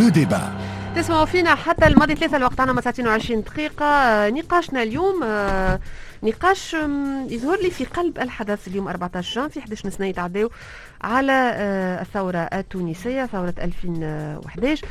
لو ديبا. تسمعوا فينا حتى الماضي 3 الوقت عنا 29 دقيقة. نقاشنا اليوم نقاش يظهر لي في قلب الحدث اليوم 14 جان في 11 سنة يتعداو على الثورة التونسية، ثورة 2011،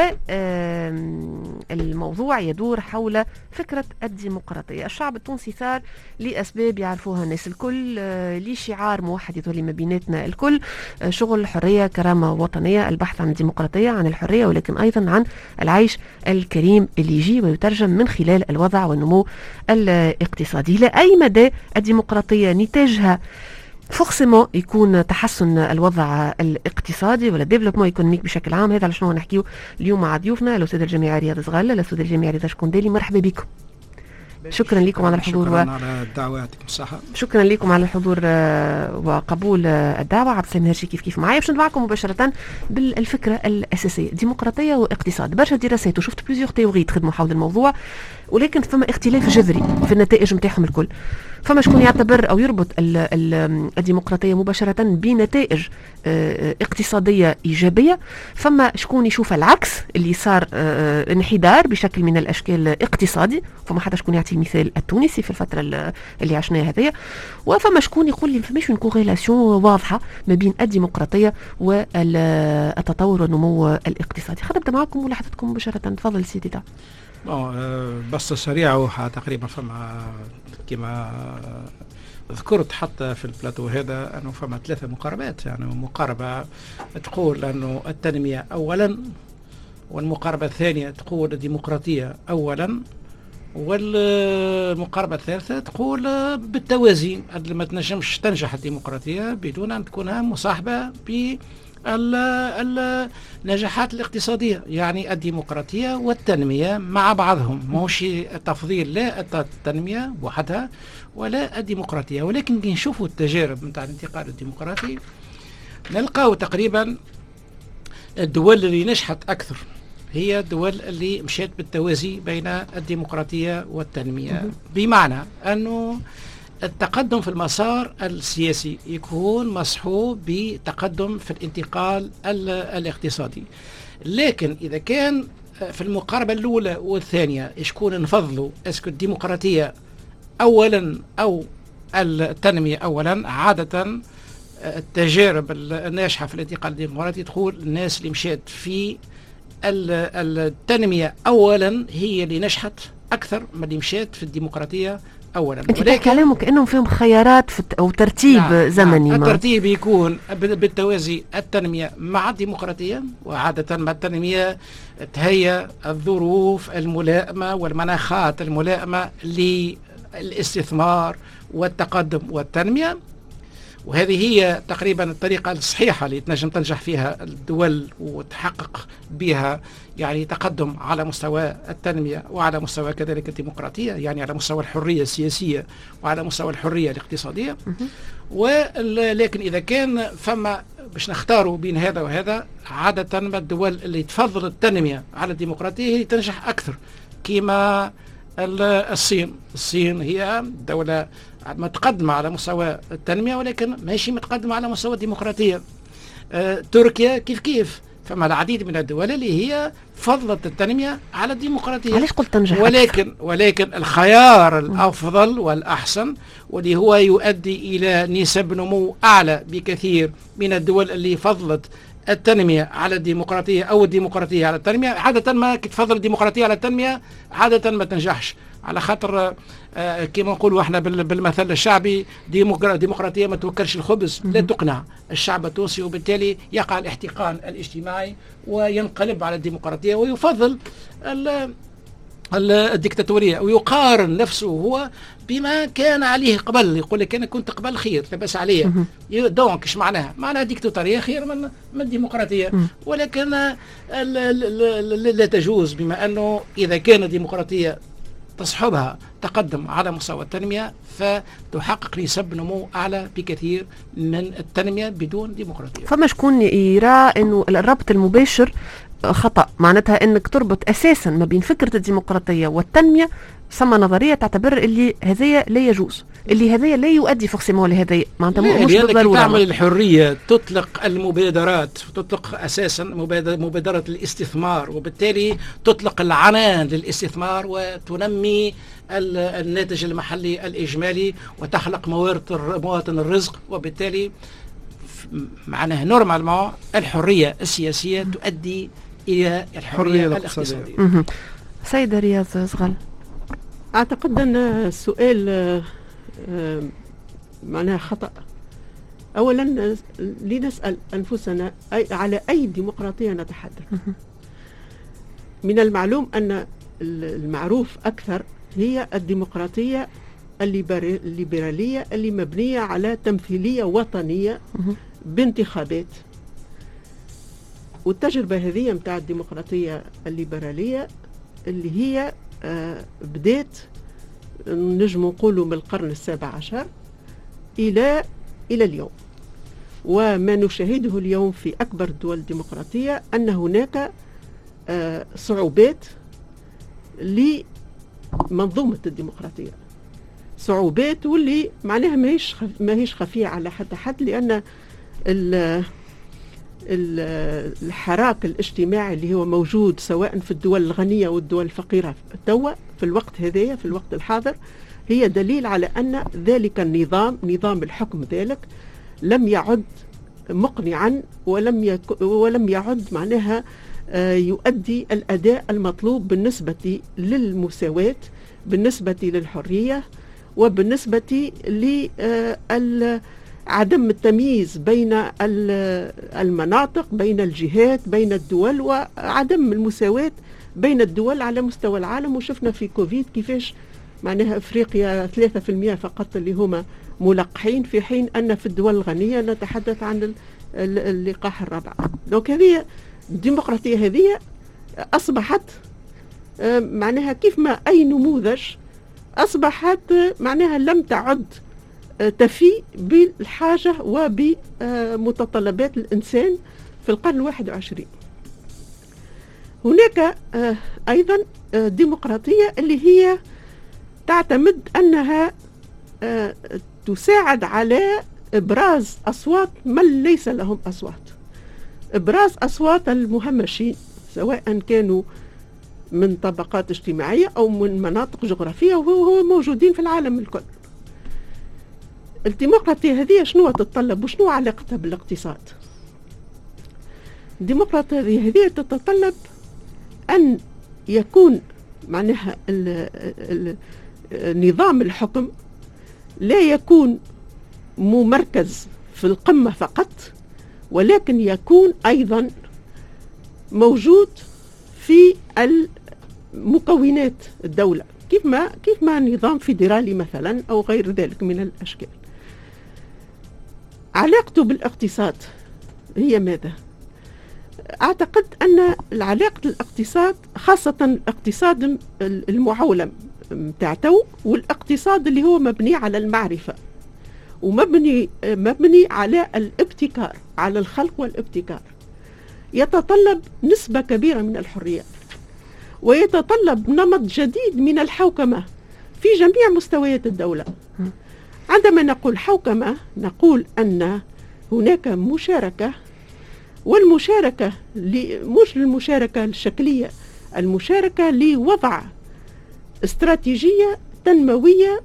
والموضوع يدور حول فكرة الديمقراطية. الشعب التونسي ثار لأسباب يعرفوها الناس الكل، لشعار موحد يظهر لي ما بيناتنا الكل، شغل الحرية، كرامة وطنية، البحث عن الديمقراطية، عن الحرية، ولكن أيضا عن العيش الكريم اللي يجي ويترجم من خلال الوضع والنمو الاقتصادي. لأي مدى الديمقراطية نتاجها فورسيمون يكون تحسن الوضع الاقتصادي ولا ديفلوبمون ايكونوميك بشكل عام. هذا على شنو نحكيو اليوم مع ضيوفنا الاستاذ الجامعي رياض صغاله، الاستاذ الجامعي رضا شكوندالي. مرحبا بكم. شكرا لكم على الحضور. شكرا على الدعوة، يعطيكم الصحة. شكرا لكم على الحضور وقبول الدعوة. عبد السلام هرشي كيف معايا باش ندفعكم مباشرة بالفكرة الأساسية، ديمقراطية واقتصاد. برشا دراسات وشفت بليزيور تيوري تخدموا حول الموضوع، ولكن فما اختلاف جذري في النتائج نتاعهم الكل. فما شكون يعتبر أو يربط الديمقراطية مباشرة بنتائج اقتصادية إيجابية، فما شكون يشوف العكس اللي صار انحدار بشكل من الأشكال اقتصادي، فما حدا شكون يعطي المثال التونسي في الفترة اللي عشناها هذه، وفما شكون يقول لي فماش كوريلاسيون واضحة ما بين الديمقراطية والتطور والنمو الاقتصادي. خدمت معكم ملاحظتكم مباشرة. تفضل سيدي دا. بس سريعة تقريبا فما كما ذكرت حتى في البلاتو هذا أنه فما 3 مقاربات. يعني مقاربة تقول أنه التنمية أولا، والمقاربة الثانية تقول الديمقراطية أولا، والمقاربة الثالثة تقول بالتوازي. ما تنجمش تنجح الديمقراطية بدون أن تكون مصاحبة النجاحات الاقتصادية. يعني الديمقراطية والتنمية مع بعضهم، مش تفضيل لا التنمية بوحدها ولا الديمقراطية. ولكن كي نشوفوا التجارب نتاع الانتقال الديمقراطي نلقاو تقريبا الدول اللي نجحت أكثر هي الدول اللي مشيت بالتوازي بين الديمقراطية والتنمية، بمعنى أنه التقدم في المسار السياسي يكون مصحوب بتقدم في الانتقال الاقتصادي. لكن إذا كان في المقاربة الأولى والثانية يشكون نفضلوا اسكو الديمقراطية أولا أو التنمية أولا، عادة التجارب الناجحة في الانتقال الديمقراطي تقول الناس اللي مشيت في التنمية أولا هي اللي نجحت أكثر من اللي مشيت في الديمقراطية أولا. انت تحكي عليهم كأنهم فيهم خيارات أو ترتيب زمني. الترتيب يكون بالتوازي التنمية مع الديمقراطية، وعادة مع التنمية تهيأ الظروف الملائمة والمناخات الملائمة للاستثمار والتقدم والتنمية. وهذه هي تقريبا الطريقة الصحيحة اللي تنجم تنجح فيها الدول وتحقق بها يعني تقدم على مستوى التنمية وعلى مستوى كذلك الديمقراطية، يعني على مستوى الحرية السياسية وعلى مستوى الحرية الاقتصادية. ولكن إذا كان فما باش نختاروا بين هذا وهذا، عادة الدول اللي تفضل التنمية على الديمقراطية هي تنجح أكثر، كما الصين هي دولة متقدمة على مستوى التنمية ولكن ماشي متقدمة على مستوى الديمقراطية. تركيا كيف فما العديد من الدول اللي هي فضلت التنمية على الديمقراطية. علاش قلت تنجح؟ ولكن الخيار الأفضل والأحسن واللي هو يؤدي إلى نسب نمو أعلى بكثير من الدول اللي فضلت التنمية على الديمقراطية أو الديمقراطية على التنمية. عادة ما تفضل الديمقراطية على التنمية عادة ما تنجحش، على خاطر كما نقولوا احنا بالمثل الشعبي ديمقراطية ما توكلش الخبز، لا تقنع الشعب التونسي، وبالتالي يقع الاحتقان الاجتماعي وينقلب على الديمقراطية ويفضل الديكتاتورية ويقارن نفسه هو بما كان عليه قبل. يقول لك أنا كنت قبل خير لا بأس عليه، دونك ايش معناها الديكتاتورية خير من الديمقراطية. ولكن لا تجوز، بما أنه إذا كان الديمقراطية تصحبها تقدم على مستوى التنمية فتحقق نسب نمو أعلى بكثير من التنمية بدون ديمقراطية. فما شكون يرى أنه الربط المباشر خطأ، معناتها أنك تربط أساسا ما بين فكرة الديمقراطية والتنمية. ثم نظرية تعتبر اللي هذه لا يجوز، اللي هذايا لا يؤدي فورسيمون لهذا، معناتها مش بالضروره تعمل الحريه، تطلق المبادرات، تطلق اساسا مبادره الاستثمار، وبالتالي تطلق العنان للاستثمار وتنمي الناتج المحلي الاجمالي وتخلق مواطن الرزق، وبالتالي معناها نورمالمون الحريه السياسيه تؤدي الى الحريه الاقتصاديه. سيدة رياض صغال، اعتقد ان السؤال معناها خطأ. اولا لنسأل انفسنا على اي ديمقراطية نتحدث. من المعلوم ان المعروف اكثر هي الديمقراطية الليبرالية اللي مبنية على تمثيلية وطنية بانتخابات. والتجربة هذه متاع الديمقراطية الليبرالية اللي هي بدات نجم نقولوا من القرن 17 إلى اليوم. وما نشاهده اليوم في أكبر الدول الديمقراطية أن هناك صعوبات لمنظومة الديمقراطية، صعوبات واللي معناها ما هيش خفية على حد، لأن الحراك الاجتماعي اللي هو موجود سواء في الدول الغنية والدول الفقيرة توا في الوقت هذايا في الوقت الحاضر هي دليل على أن ذلك نظام الحكم ذلك لم يعد مقنعا ولم يعد معناها يؤدي الأداء المطلوب بالنسبة للمساواة، بالنسبة للحرية، وبالنسبة عدم التمييز بين المناطق، بين الجهات، بين الدول، وعدم المساواة بين الدول على مستوى العالم. وشفنا في كوفيد كيفاش معناها افريقيا 3% فقط اللي هما ملقحين، في حين ان في الدول الغنية نتحدث عن اللقاح الرابع. دونك هذه الديمقراطية هذه اصبحت معناها كيف ما اي نموذج اصبحت معناها لم تعد تفي بالحاجة وبمتطلبات الإنسان في القرن 21. هناك أيضا ديمقراطية اللي هي تعتمد أنها تساعد على إبراز أصوات من ليس لهم أصوات، إبراز أصوات المهمشين سواء كانوا من طبقات اجتماعية أو من مناطق جغرافية وهو موجودين في العالم الكل. الديمقراطية هذه شنو تتطلب وشنو علاقتها بالاقتصاد؟ الديمقراطية هذه تتطلب أن يكون معناها نظام الحكم لا يكون ممركز في القمة فقط، ولكن يكون أيضا موجود في المكونات الدولة، كيف ما نظام فيدرالي مثلا أو غير ذلك من الأشكال. علاقته بالاقتصاد هي ماذا؟ أعتقد أن العلاقة الاقتصاد خاصة الاقتصاد المعولم متاعته والاقتصاد اللي هو مبني على المعرفة ومبني على الابتكار، على الخلق والابتكار، يتطلب نسبة كبيرة من الحرية ويتطلب نمط جديد من الحوكمة في جميع مستويات الدولة. عندما نقول حوكمة نقول أن هناك مشاركة، والمشاركة مش المشاركة الشكلية، المشاركة لوضع استراتيجية تنموية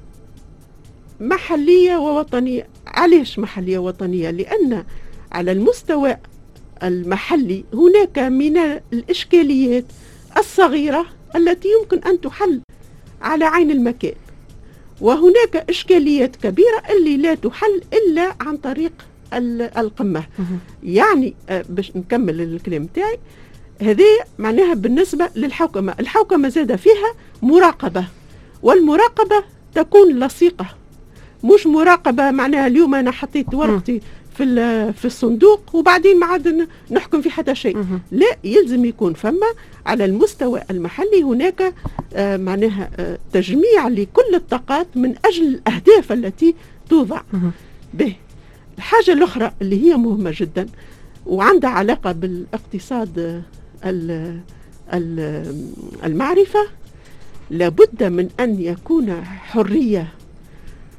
محلية ووطنية. علاش محلية ووطنية؟ لأن على المستوى المحلي هناك من الإشكاليات الصغيرة التي يمكن أن تحل على عين المكان، وهناك إشكاليات كبيرة اللي لا تحل إلا عن طريق القمة. يعني باش نكمل الكلام تاعي، هذه معناها بالنسبة للحوكمة. الحوكمة زاد فيها مراقبة، والمراقبة تكون لصيقة، مش مراقبة معناها اليوم أنا حطيت ورقتي في الصندوق وبعدين ما عاد نحكم في حتى شيء. لا، يلزم يكون فما على المستوى المحلي هناك معناها تجميع لكل الطاقات من أجل الأهداف التي توضع به. الحاجة الأخرى اللي هي مهمة جدا وعندها علاقة بالاقتصاد المعرفة، لابد من أن يكون حرية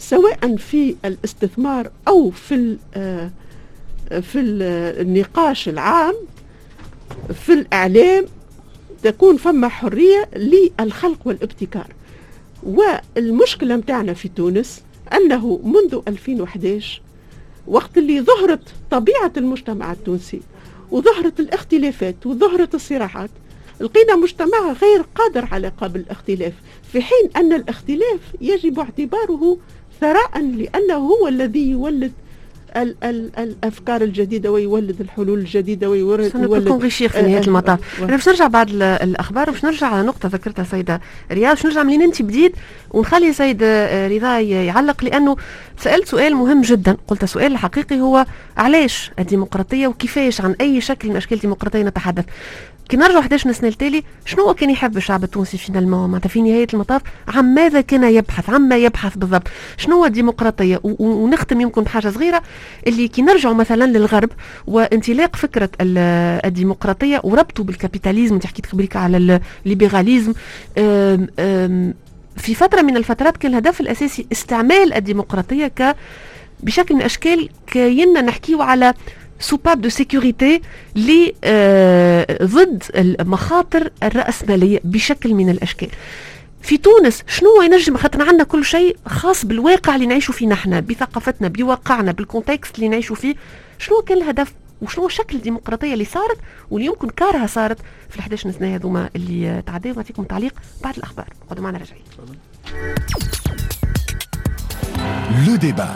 سواء في الاستثمار أو في النقاش العام، في الإعلام، تكون فما حرية للخلق والابتكار. والمشكلة متاعنا في تونس أنه منذ 2011 وقت اللي ظهرت طبيعة المجتمع التونسي وظهرت الاختلافات وظهرت الصراعات، لقينا مجتمع غير قادر على قبل الاختلاف، في حين أن الاختلاف يجب اعتباره ثراء، لأنه هو الذي يولد الأفكار الجديدة ويولد الحلول الجديدة ويولد في نهاية المطاف. أنا باش نرجع بعد الأخبار وباش نرجع على نقطة ذكرتها سيدة رياض، باش نرجع منين أنت بديت ونخلي سيد رضا يعلق، لأنه سألت سؤال مهم جدا. قلت سؤال الحقيقي هو علاش الديمقراطية وكيفاش عن أي شكل من أشكال الديمقراطية نتحدث. كي نرجع 11 سنة التالي، شنو كان يحب الشعب التونسي فينالمون معناتها في نهاية المطاف؟ عن ماذا كان يبحث؟ عما يبحث بالضبط؟ شنو هو الديمقراطية؟ ونختم يمكن بحاجة صغيرة، اللي كي نرجعوا مثلا للغرب وانطلاق فكرة الديمقراطية وربطوا بالكابيتاليزم، انت حكيت قبلك على الليبراليزم، في فترة من الفترات كان الهدف الأساسي استعمال الديمقراطية بشكل من الأشكال كينا نحكيو على سوباب دو سيكوريتي ضد المخاطر الرأسمالية بشكل من الأشكال. في تونس شنو ينجم، خاطر عندنا كل شيء خاص بالواقع اللي نعيشوا فيه نحن، بثقافتنا، بواقعنا، بالكونتكست اللي نعيشوا فيه، شنو كان الهدف وشنو شكل الديمقراطية اللي صارت واللي يمكن كارها صارت في 11 سنة هذوما اللي تعديوا. نعطيكم تعليق بعد الأخبار، خذوا معنا راجعين. لو ديبا.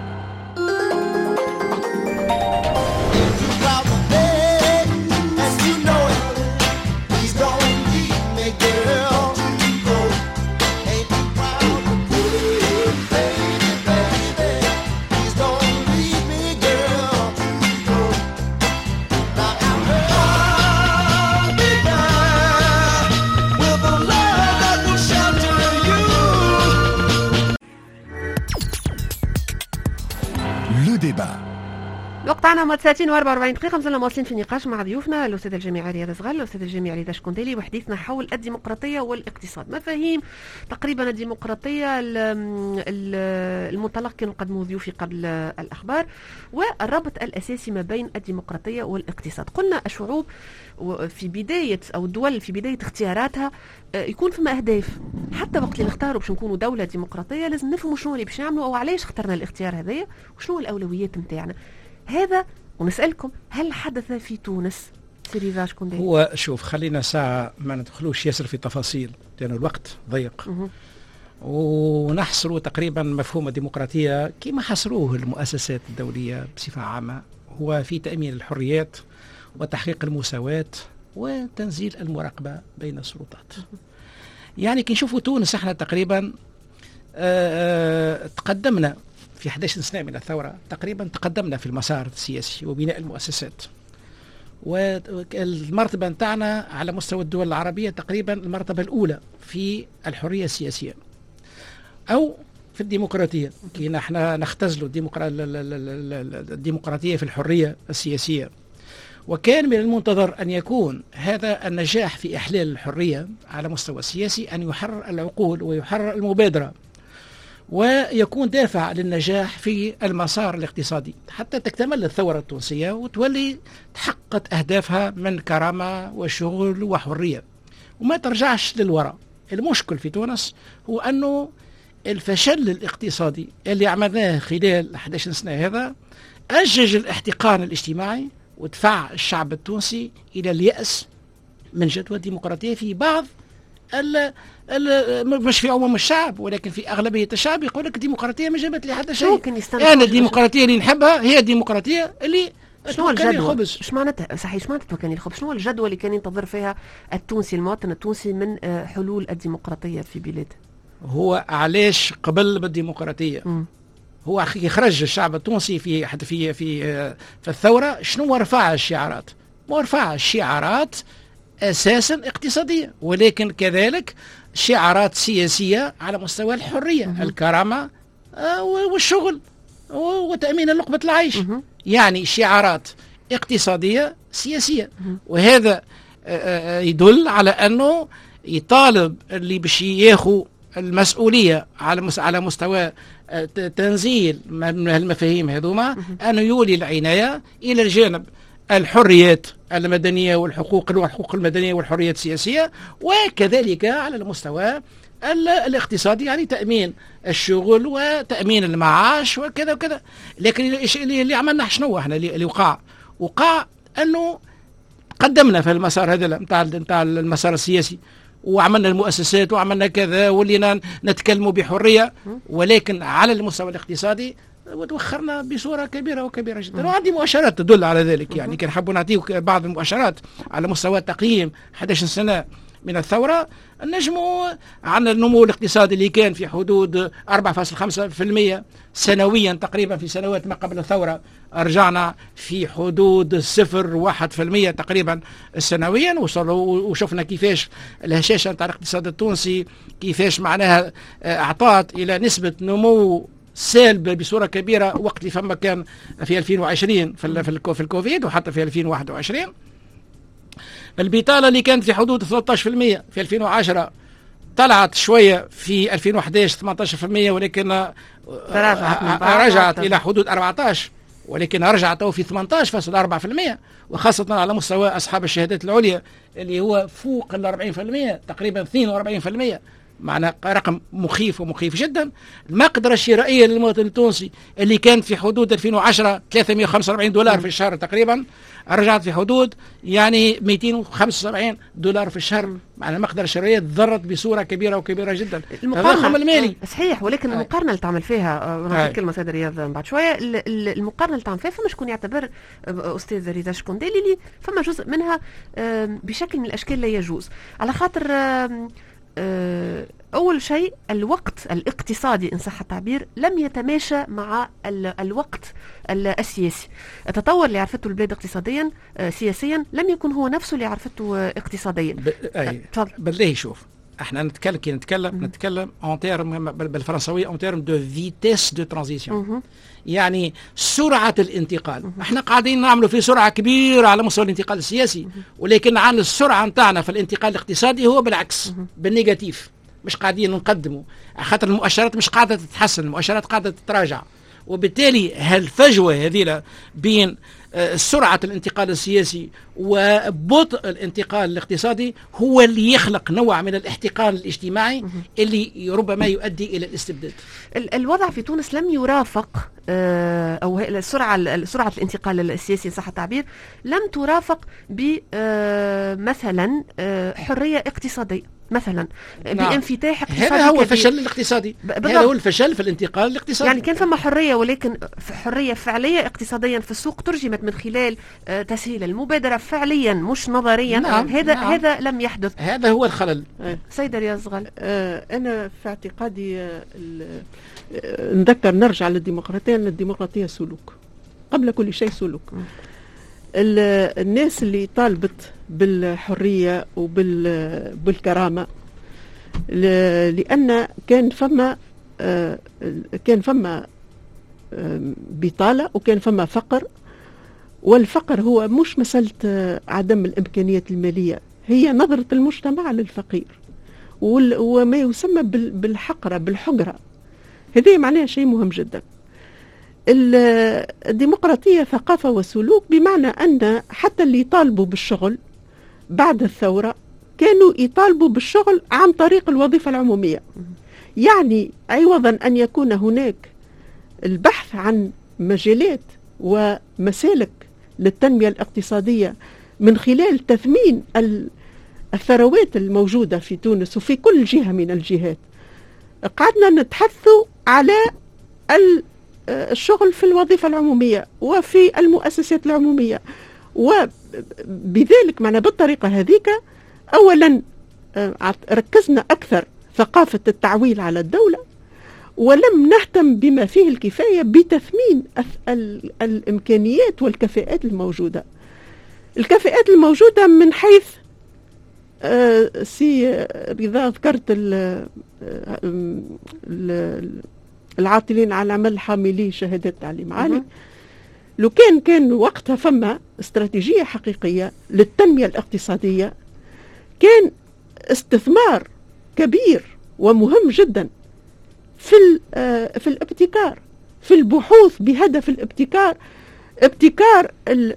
الوقت عنا 30 و44 دقيقة، مازلنا مواصلين في النقاش مع ضيوفنا الأستاذ الجامعي رياض صغال، الأستاذ الجامعي رضا شكنديلي، وحديثنا حول الديمقراطية والاقتصاد. مفاهيم تقريبا الديمقراطية المنطلق كانوا قدموا ضيوفي قبل الأخبار، والرابط الأساسي ما بين الديمقراطية والاقتصاد. قلنا الشعوب في بداية أو الدول في بداية اختياراتها يكون فيما أهداف، حتى وقت اللي نختاروا باش نكونوا دولة ديمقراطية لازم نفهموا شنو اللي باش نعملوا أو علاش اخترنا الاختيار هذايا وشنو الأولويات نتاعنا. هذا ونسألكم هل حدث في تونس؟ سيري شكون هو شوف، خلينا ساعة ما ندخلوش ياسر في تفاصيل لأن الوقت ضيق، ونحصروا تقريبا مفهوم الديمقراطية كما حصروه المؤسسات الدولية بصفة عامة، هو في تأمين الحريات وتحقيق المساواة وتنزيل المراقبة بين السلطات. يعني كي نشوفوا تونس احنا تقريبا تقدمنا في 11 سنة من الثورة، تقريبا تقدمنا في المسار السياسي وبناء المؤسسات، والمرتبة نتاعنا على مستوى الدول العربية تقريبا المرتبة الأولى في الحرية السياسية أو في الديمقراطية. كي نحن نختزلوا الديمقراطية في الحرية السياسية، وكان من المنتظر أن يكون هذا النجاح في إحلال الحرية على مستوى السياسي أن يحرر العقول ويحرر المبادرة ويكون دافع للنجاح في المسار الاقتصادي حتى تكتمل الثورة التونسية وتولي تحققت أهدافها من كرامة وشغل وحرية وما ترجعش للوراء. المشكل في تونس هو أنه الفشل الاقتصادي اللي عملناه خلال 11 سنة هذا أجج الاحتقان الاجتماعي ودفع الشعب التونسي إلى اليأس من جدوى الديمقراطية في بعض مش في عموم الشعب ولكن في أغلبية الشعب. يقول لك الديمقراطية ما جابت لي حتى شيء. أنا الديمقراطية اللي نحبها هي الديمقراطية اللي شنو الجدوى؟ ايش معناتها صحيح؟ ايش معناتها توكاني الخبز؟ شنو الجدوى اللي كان ينتظر فيها التونسي المواطن التونسي من حلول الديمقراطية في بلاده؟ هو علاش قبل بالديمقراطية؟ هو يخرج الشعب التونسي في حتى في الثورة شنو رفع الشعارات؟ ما رفع الشعارات أساسا اقتصادية ولكن كذلك شعارات سياسية على مستوى الحرية، الكرامة والشغل وتأمين لقمة العيش. يعني شعارات اقتصادية سياسية، وهذا يدل على أنه يطالب اللي باش ياخذ المسؤولية على مستوى تنزيل من المفاهيم هذوما أنه يولي العناية إلى الجانب الحريات المدنية والحقوق المدنية والحريات السياسية، وكذلك على المستوى الاقتصادي، يعني تأمين الشغل وتأمين المعاش وكذا وكذا. لكن اللي عملنا شنو احنا اللي وقع أنه قدمنا في المسار هذا نتاع المسار السياسي، وعملنا المؤسسات وعملنا كذا، ولينا نتكلموا بحرية، ولكن على المستوى الاقتصادي وتوخرنا بصورة كبيرة وكبيرة جدا. وعندي مؤشرات تدل على ذلك، يعني كان حابوا نعطيك بعض المؤشرات على مستوى تقييم 11 سنة من الثورة. النجموا عن النمو الاقتصادي اللي كان في حدود 4.5% سنويا تقريبا في سنوات ما قبل الثورة، رجعنا في حدود 0.1% تقريبا سنويا، وشفنا كيفاش الهشاشة نتاع الاقتصاد التونسي كيفاش معناها أعطت إلى نسبة نمو سالب بصورة كبيرة وقت اللي فما كان في 2020 في الكوفيد، وحتى في 2021. البطالة اللي كانت في حدود 13% في 2010 طلعت شوية في 2011 18%، ولكن رجعت إلى حدود 14، ولكن رجعت في 18.4%، وخاصة على مستوى أصحاب الشهادات العليا اللي هو فوق 40% تقريبا 42%. معنا رقم مخيف ومخيف جدا. المقدرة الشرائية للمواطن التونسي اللي كان في حدود 2010 345 دولار في الشهر تقريبا، رجعت في حدود يعني 275 دولار في الشهر. معنا المقدرة الشرائية تضررت بصورة كبيرة وكبيرة جدا. المقارنة المالي صحيح، ولكن المقارنة اللي تعمل فيها نعطيك كلمة سيد رياض بعد شوية. المقارنة اللي تعمل فيها فما شكون يعتبر أستاذ رضا شكوندي اللي فما جزء منها بشكل من الأشكال لا يجوز، على خاطر أول شيء الوقت الاقتصادي إن صح التعبير لم يتماشى مع الوقت السياسي. التطور اللي عرفته البلاد اقتصاديا سياسيا لم يكن هو نفسه اللي عرفته اقتصاديا. بالله شوف، احنا نتكلم en terme بالفرنساوية en terme de vitesse de transition، يعني سرعة الانتقال. احنا قاعدين نعملوا في سرعة كبيرة على مستوى الانتقال السياسي، ولكن عن السرعة نتاعنا في الانتقال الاقتصادي هو بالعكس بالنيجاتيف، مش قاعدين نقدموا، خاطر المؤشرات مش قاعدة تتحسن، المؤشرات قاعدة تتراجع. وبالتالي هالفجوة هذه بين سرعة الانتقال السياسي وبطء الانتقال الاقتصادي هو اللي يخلق نوع من الاحتقان الاجتماعي اللي ربما يؤدي إلى الاستبداد. الوضع في تونس لم يرافق أو سرعة الانتقال السياسي صح التعبير لم ترافق بمثلا حرية اقتصادية مثلا، بانفتاح اقتصادي. هذا هو الفشل الاقتصادي، هذا هو الفشل في الانتقال الاقتصادي. يعني كان فما حرية، ولكن حرية فعلية اقتصاديا في السوق ترجمت من خلال تسهيل المبادرة فعليا مش نظريا. هذا لم يحدث. هذا هو الخلل. سيدة رياض زغال، أنا في اعتقادي نرجع للديمقراطية، أن الديمقراطية سلوك قبل كل شيء، سلوك. الناس اللي طالبت بالحرية وبالكرامة لأن كان فما بطالة وكان فما فقر، والفقر هو مش مسألة عدم الإمكانيات المالية، هي نظرة المجتمع للفقير وما يسمى بالحقرة بالحجرة. هذا معناه شيء مهم جدا. الديمقراطية ثقافة وسلوك، بمعنى أن حتى اللي يطالبوا بالشغل بعد الثورة كانوا يطالبوا بالشغل عن طريق الوظيفة العمومية، يعني عوضا أن يكون هناك البحث عن مجالات ومسالك للتنمية الاقتصادية من خلال تثمين الثروات الموجودة في تونس وفي كل جهة من الجهات، قعدنا نتحثوا على الشغل في الوظيفة العمومية وفي المؤسسات العمومية. وبذلك معنا بالطريقة هذيك أولا ركزنا أكثر ثقافة التعويل على الدولة، ولم نهتم بما فيه الكفاية بتثمين الإمكانيات والكفاءات الموجودة. الكفاءات الموجودة من حيث إذا ذكرت العاطلين على عمل حاملي شهادات تعليم عالي، لو كان وقتها فما استراتيجية حقيقية للتنمية الاقتصادية، كان استثمار كبير ومهم جدا في الابتكار، في البحوث بهدف الابتكار، ابتكار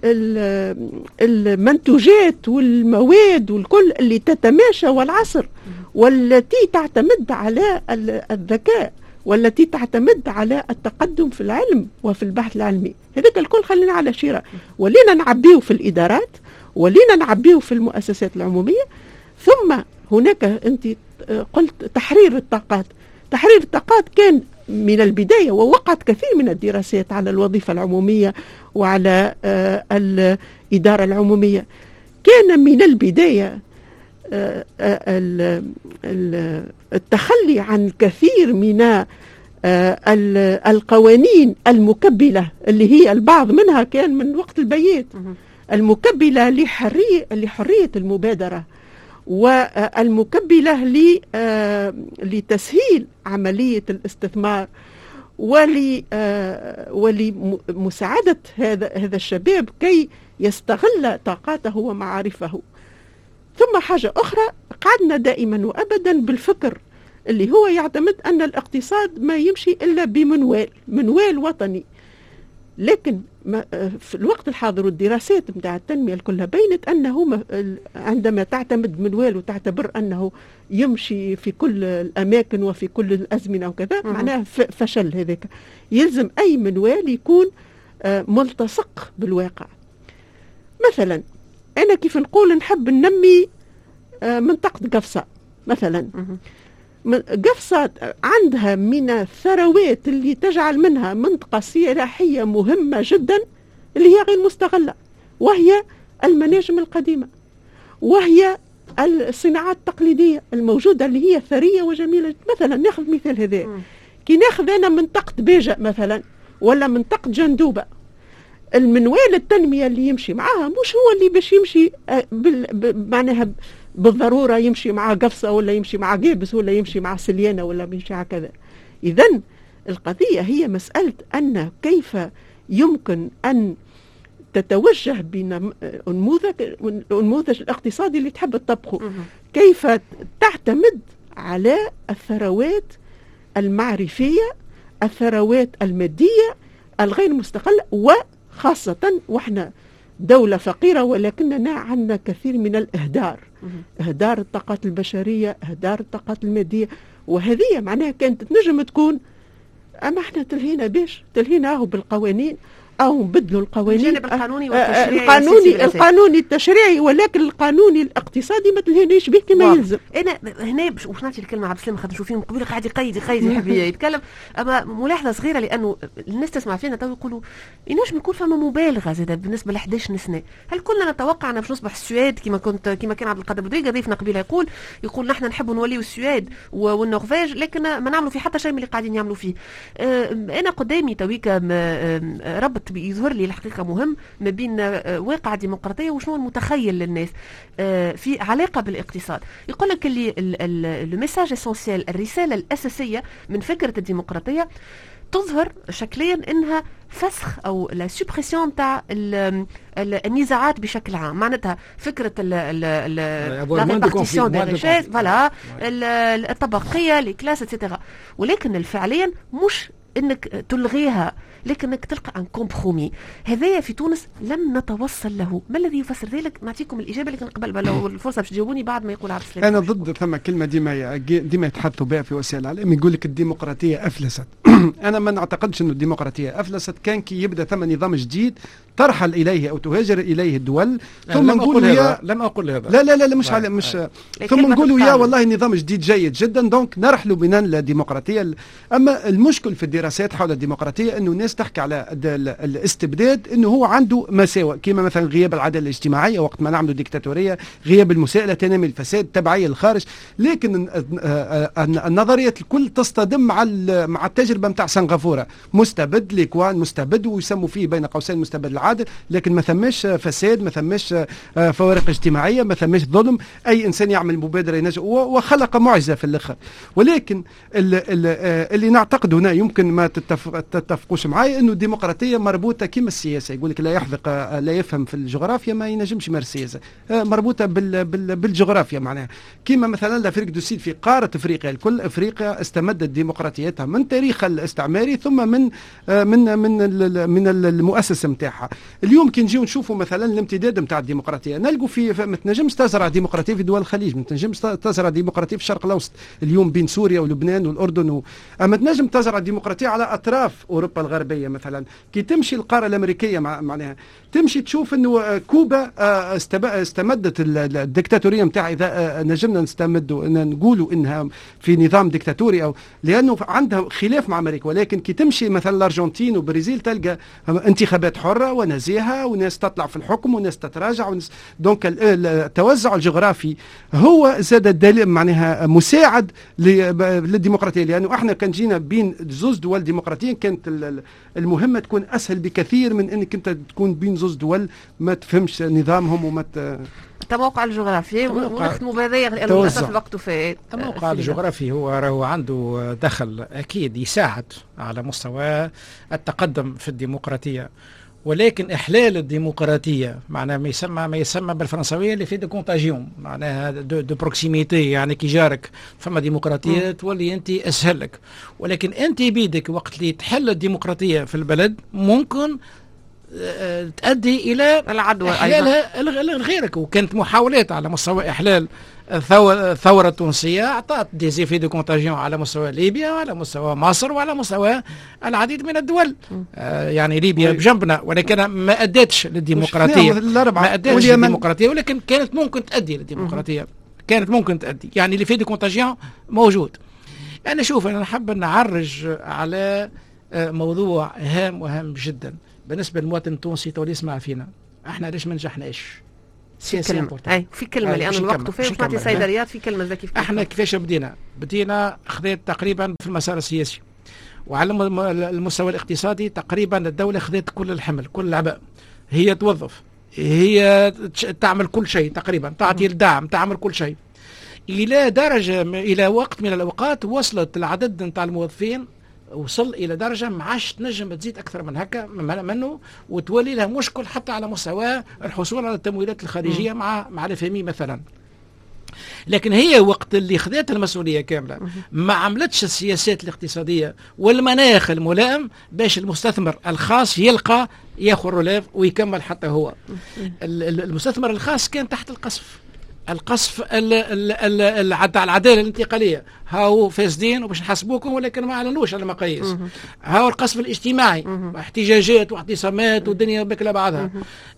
المنتوجات والمواد والكل اللي تتماشى والعصر، والتي تعتمد على الذكاء، والتي تعتمد على التقدم في العلم وفي البحث العلمي. هذاك الكل خلينا على شراء، ولينا نعبيه في الإدارات، ولينا نعبيه في المؤسسات العمومية. ثم هناك أنت قلت تحرير الطاقات. تحرير الطاقات كان من البداية، ووقعت كثير من الدراسات على الوظيفة العمومية وعلى الإدارة العمومية. كان من البداية التخلي عن كثير من القوانين المكبلة، اللي هي البعض منها كان من وقت البيات، المكبلة لحرية المبادرة، والمكبلة لتسهيل عملية الاستثمار، ولمساعدة هذا الشباب كي يستغل طاقاته ومعارفه. ثم حاجة أخرى، قعدنا دائما وأبدا بالفكر اللي هو يعتمد أن الاقتصاد ما يمشي إلا بمنوال وطني. لكن في الوقت الحاضر والدراسات متاع التنمية كلها بينت أنه عندما تعتمد منوال وتعتبر أنه يمشي في كل الأماكن وفي كل الأزمنة وكذا، معناه فشل. هذاك يلزم أي منوال يكون ملتصق بالواقع. مثلا أنا كيف نقول نحب ننمي منطقة قفصة مثلا. قفصة عندها من الثروات اللي تجعل منها منطقة سياحية مهمة جدا اللي هي غير مستغلة، وهي المناجم القديمة، وهي الصناعات التقليدية الموجودة اللي هي ثرية وجميلة. مثلا ناخذ مثال هذا، كي ناخذ أنا منطقة بيجة مثلا ولا منطقة جندوبة، المنوال التنمية اللي يمشي معها مش هو اللي باش يمشي معناها بالضرورة يمشي مع قفصة ولا يمشي مع قابس ولا يمشي مع سليانة ولا يمشي على كذا. إذن القضية هي مسألة أن كيف يمكن أن تتوجه بين النموذج الاقتصادي اللي تحب تطبقه، كيف تعتمد على الثروات المعرفية، الثروات المادية الغير مستقلة، وخاصة وإحنا دولة فقيرة ولكننا عندنا كثير من الإهدار، إهدار الطاقات البشرية، إهدار الطاقات المادية. وهذه معناها كانت تنجم تكون، أما إحنا تلهينا بالقوانين أو نبدلوا القوانين، الجانب القانوني والتشريعي القانوني التشريعي، ولكن القانوني الاقتصادي ما تلهينيش به كما يلزم. أنا هنا باش نعطي الكلمة عبد السلام، خاطر نشوفين قبيله قاعد يقيد يحب يتكلم. أما ملاحظة صغيرة، لأنه الناس تسمع فينا تو يقولوا إناش بنكون فما مبالغة زادة بالنسبة ل 11 سنة. هل كلنا نتوقع أن باش نصبح السويد كما كان عبد القادر بودريقة ضيفنا قبيله يقول نحن نحب نوليو السويد والنرويج، لكن ما نعملوا في حتى شيء من اللي قاعدين يعملوا فيه. أنا قدامي تويكا ربط يظهر لي الحقيقة مهم ما بين واقع الديمقراطية وشنو المتخيل للناس في علاقة بالاقتصاد. يقول لك اللي الميساج اسونسيال، الرسالة الأساسية من فكرة الديمقراطية تظهر شكليا انها فسخ او لا سوبريسيون تاع النزاعات بشكل عام. معناتها فكره لا ريبارتيسيون دي ريشيس، فوالا الطبقيه، لي كلاس اتسيتيرا. ولكن فعليا مش انك تلغيها، لكنك تلقى ان كومبرومي. هذايا في تونس لم نتوصل له. ما الذي يفسر ذلك؟ نعطيكم الاجابه، لكن قبل لو الفرصه باش تجاوبوني بعد ما يقول عبد السلام. انا ضد ثم كلمه ديما يتحدثوا بها في وسائل الاعلام، يقول لك الديمقراطيه افلست. انا ما نعتقدش انه الديمقراطيه افلست. كان كي يبدا ثم نظام جديد ترحل اليه او تهاجر اليه الدول، ثم نقول لم اقل هذا. لا مش ثم نقولوا يا والله نظام جديد جيد جدا، دونك نرحلوا بنا الديمقراطيه. اما المشكل في الدراسات حول الديمقراطيه انه الناس تحكي على الاستبداد انه هو عنده مساوئ، كما مثلا غياب العداله الاجتماعيه وقت ما نعملوا ديكتاتوريه، غياب المساءله، تنامي الفساد، تبعيه للخارج. لكن النظريات الكل تصطدم مع التجربه نتاع سنغافوره، مستبد ليكوان مستبد، ويسموا فيه بين قوسين مستبد العادل، لكن ما ثماش فساد، ما ثماش فوارق اجتماعيه، ما ثماش ظلم، اي انسان يعمل مبادره ينجح، وخلق معجزه في الاخر. ولكن اللي نعتقد هنا يمكن ما تتفقوش معاه معايا انه الديمقراطيه مربوطه كيما السياسه، يقول لك لا يحذق لا يفهم في الجغرافيا ما ينجمش يمارس السياسه، مربوطه بالجغرافيا معناها. كيما مثلا لافريك دو سيد في قاره افريقيا الكل، افريقيا استمدت ديمقراطيتها من تاريخها الاستعماري ثم من المؤسسه نتاعها. اليوم كي نجيو نشوفوا مثلا الامتداد نتاع الديمقراطيه نلقوا في ما تنجمش تزرع ديمقراطيه في دول الخليج، ما تنجمش تزرع ديمقراطيه في الشرق الاوسط اليوم بين سوريا ولبنان والاردن اما تنجم تزرع ديمقراطيه على اطراف اوروبا الغربيه. مثلا كي تمشي القاره الامريكيه معناها تمشي تشوف انه كوبا استمدت الدكتاتوريه نتاعها، اذا نجمنا نستمدوا نقولوا انها في نظام ديكتاتوري او لانه عندها خلاف مع امريكا. ولكن كي تمشي مثلا الارجنتين وبرازيل تلقى انتخابات حره ونزيهه وناس تطلع في الحكم وناس تتراجع دونك التوزع الجغرافي هو زاد الدليل معناها مساعد للديمقراطيه، لانه احنا كان جينا بين زوز دول ديمقراطيين كانت المهمه تكون اسهل بكثير من انك انت تكون بين زوز دول ما تفهمش نظامهم وما التموقع الجغرافي ونختموا بهذا لانه للاسف الوقت فات. التموقع الجغرافي هو عنده دخل اكيد يساعد على مستوى التقدم في الديمقراطيه، ولكن احلال الديمقراطيه معناها ما يسمى بالفرنسويه اللي في دو كونتاجيون، معناها دو بروكسيميتي، يعني كي جارك فما ديمقراطيه تولي انت اسهل لك، ولكن انت بيدك وقت اللي تحل الديمقراطيه في البلد ممكن تؤدي الى العدوى احلالها لغيرك. وكانت محاولات على مستوى احلال الثوره التونسيه اعطت دي زيفي دو كونتاجيون على مستوى ليبيا وعلى مستوى مصر وعلى مستوى العديد من الدول. يعني ليبيا بجنبنا ولكن ما ادتش للديمقراطيه، ما ادتش للديمقراطيه، ولكن كانت ممكن تؤدي للديمقراطيه، كانت ممكن تؤدي. يعني اللي في دو كونتاجيون موجود. انا شوف انا نحب نعرج على موضوع هام وهام جدا بالنسبه للمواطن التونسي تولي يسمع فينا. احنا ليش ما نجحناش؟ في كلمه لان الوقت فيه وسمعتي سيد رياض في كلمه زكي. احنا كيفاش بدينا خذيت تقريبا في المسار السياسي وعلى المستوى الاقتصادي تقريبا الدوله خذت كل الحمل كل العباء، هي توظف، هي تعمل كل شيء تقريبا، تعطي الدعم، تعمل كل شيء، الى درجه الى وقت من الاوقات وصلت العدد نتاع الموظفين وصل الى درجه ما عادش تنجم تزيد اكثر من هكا منه، وتولي لها مشكل حتى على مستوى الحصول على التمويلات الخارجيه مع الفامي مثلا. لكن هي وقت اللي خذت المسؤوليه كامله ما عملتش السياسات الاقتصاديه والمناخ الملائم باش المستثمر الخاص يلقى ياخذ روليف ويكمل حتى هو. المستثمر الخاص كان تحت القصف العداله الانتقاليه، هاو فاسدين وباش نحاسبوكم ولكن ما اعلنوش على المقاييس. هاو القصف الاجتماعي، احتجاجات واعتصامات والدنيا بكلا بعضها.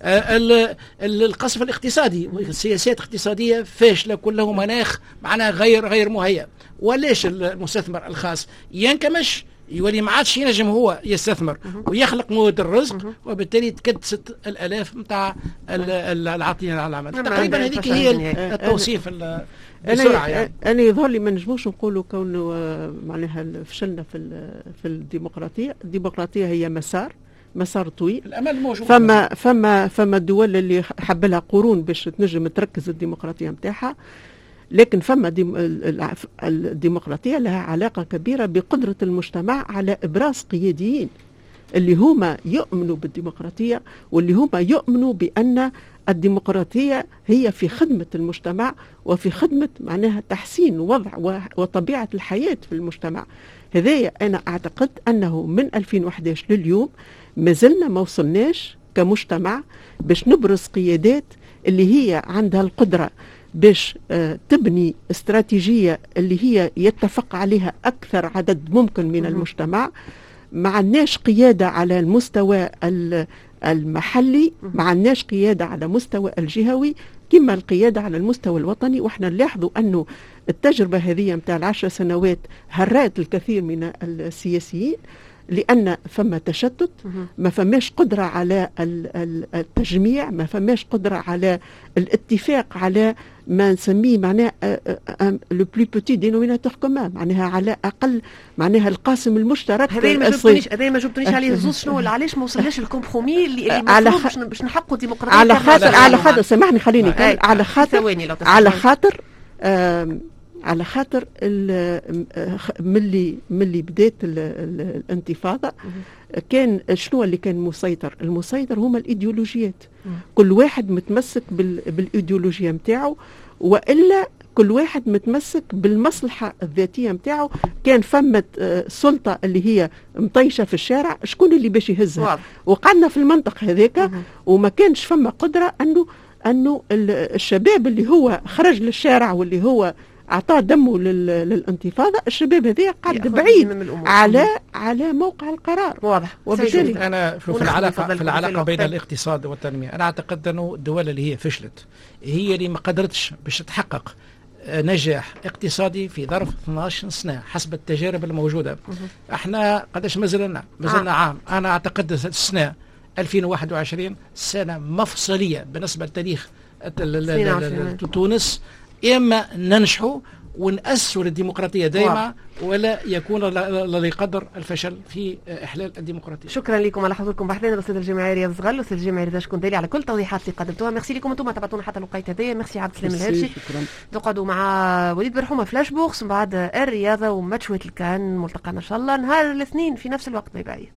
القصف الاقتصادي، سياسات اقتصاديه فاشله كله مناخ معناها غير مهيأ. وليش المستثمر الخاص ينكمش يولي ما عادش ينجم هو يستثمر ويخلق مواد الرزق، وبالتالي تكدست الالاف نتاع العاطلين على العمل. تقريبا هذيك هي التوصيف بسرعه. يعني انا يظهر لي ما نجموش نقولوا كونه معناها فشلنا في الديمقراطيه. الديمقراطيه هي مسار طويل، الامل موجود. فما الدول اللي حب لها قرون باش تنجم تركز الديمقراطيه نتاعها، لكن فما الديمقراطية لها علاقة كبيرة بقدرة المجتمع على إبراز قياديين اللي هما يؤمنوا بالديمقراطية واللي هما يؤمنوا بأن الديمقراطية هي في خدمة المجتمع وفي خدمة معناها تحسين وضع وطبيعة الحياة في المجتمع. هذا أنا أعتقد أنه من 2011 لليوم ما زلنا ما وصلناش كمجتمع باش نبرز قيادات اللي هي عندها القدرة باش تبني استراتيجية اللي هي يتفق عليها أكثر عدد ممكن من المجتمع. ما عندناش قيادة على المستوى المحلي، ما عندناش قيادة على مستوى الجهوي كما القيادة على المستوى الوطني. وإحنا نلاحظوا أنه التجربة هذه متاع 10 سنوات هرات الكثير من السياسيين، لأن فما تشتت، ما فماش قدرة على التجميع، ما فماش قدرة على الاتفاق على ما نسميه معناه لو بلو بوتي دينوميناتور كومان، معناها على أقل معناها القاسم المشترك. هذا ما جبتنيش عليه الزوز. شنو علاش ما وصلناش الكومبرومي اللي باش نحققوا ديمقراطية؟ على خاطر سامحني خليني على خاطر على خاطر ملي بدات الانتفاضه كان شنو اللي كان مسيطر؟ المسيطر هما الايديولوجيات. كل واحد متمسك بالايديولوجيا نتاعو، والا كل واحد متمسك بالمصلحه الذاتيه نتاعو. كان فمت سلطه اللي هي مطيشه في الشارع، شكون اللي باش يهزها؟ وقعدنا في المنطق هذاك وما كانش فما قدره انه الشباب اللي هو خرج للشارع واللي هو اعطاه دمه للانتفاضه، الشباب هذا قاعد بعيد على موقع القرار. واضح. وبالتالي انا في العلاقه بين الاقتصاد والتنميه، انا اعتقد انه الدول اللي هي فشلت هي اللي ما قدرتش باش تحقق نجاح اقتصادي في ظرف 12 سنه حسب التجارب الموجوده. احنا قداش مازلنا عام. انا اعتقد السنه 2021 سنه مفصليه بالنسبه لتاريخ تونس. اما ننجحوا ونأسسوا للديمقراطيه دائما، ولا يكون الذي قدر الفشل في احلال الديمقراطيه. شكرا لكم على حضوركم بحثنا الاستاذ الجامعي رياض صغال، الاستاذ الجامعي رضا شكندالي على كل التوضيحات اللي قدمتوها. ميرسي لكم انتم تبعتونا حتى الوقت هذايا. ميرسي عبد السلام الهرشي. تقعدوا مع وليد برحومه فلاش بوكس، من بعد الرياضه وماتشوات الكان. ملتقانا ان شاء الله نهار الاثنين في نفس الوقت. باي باي.